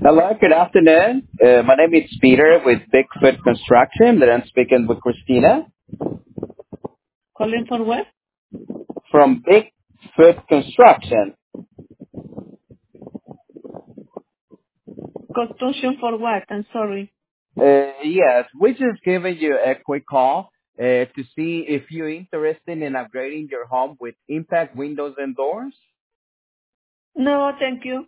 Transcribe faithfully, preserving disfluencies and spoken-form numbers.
Hello, good afternoon. Uh, my name is Peter with Bigfoot Construction. That I'm speaking with Christina Calling for what? from Bigfoot Construction. Construction for what? I'm sorry. Uh, yes, we're just giving you a quick call uh, to see if you're interested in upgrading your home with impact windows and doors. No, thank you.